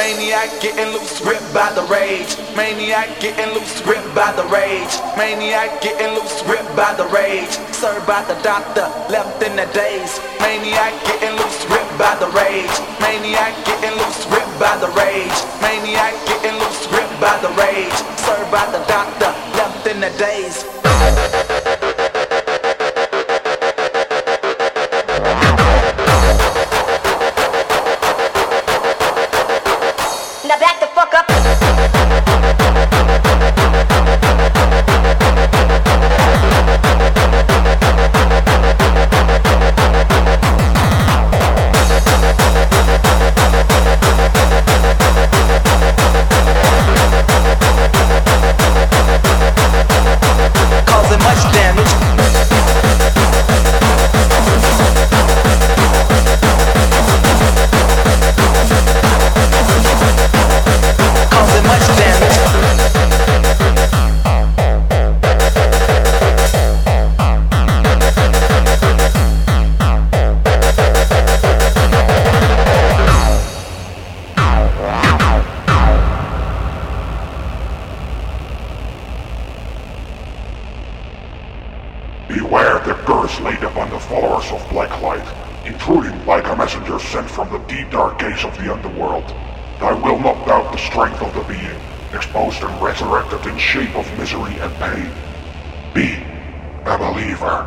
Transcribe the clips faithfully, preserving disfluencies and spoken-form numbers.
Maniac getting loose, ripped by the rage. Maniac getting loose, ripped by the rage. Maniac getting loose, ripped by the rage. Served by the doctor, left in the daze. Maniac getting loose, ripped by the rage. Maniac getting loose, ripped by the rage. Maniac getting loose, ripped by the rage. Served by the doctor, left in the daze. Now back the fuck up. Causing much damage. Causing much damage. Beware the curse laid upon the followers of Blacklight, intruding like a messenger sent from the deep dark gates of the underworld. I will not doubt the strength of the being, exposed and resurrected in shape of misery and pain. Be a believer.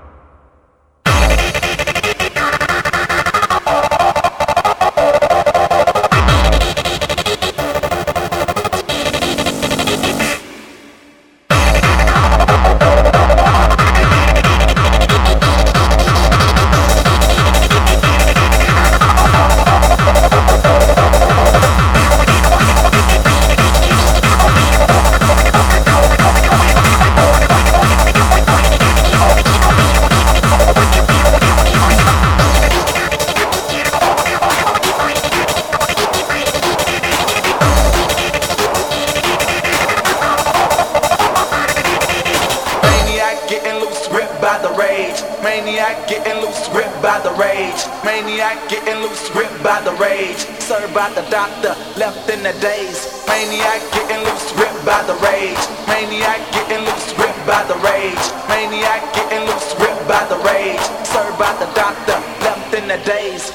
Maniac getting loose, ripped by the rage. Maniac getting loose, ripped by the rage. Served by the doctor, left in the daze. Maniac getting loose, ripped by the rage. Maniac getting loose, ripped by the rage. Maniac getting loose, ripped by the rage. Served by the doctor, left in the daze.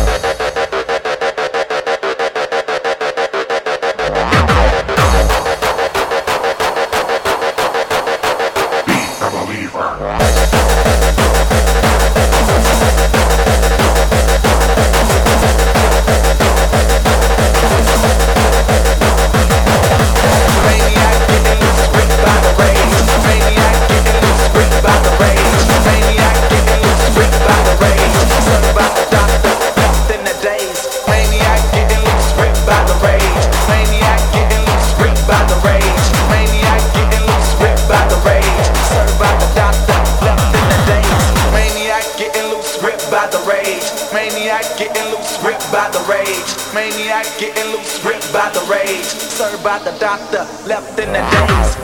Maniac getting loose, ripped by the rage. Maniac getting loose, ripped by the rage. Served by the doctor, left in the daze.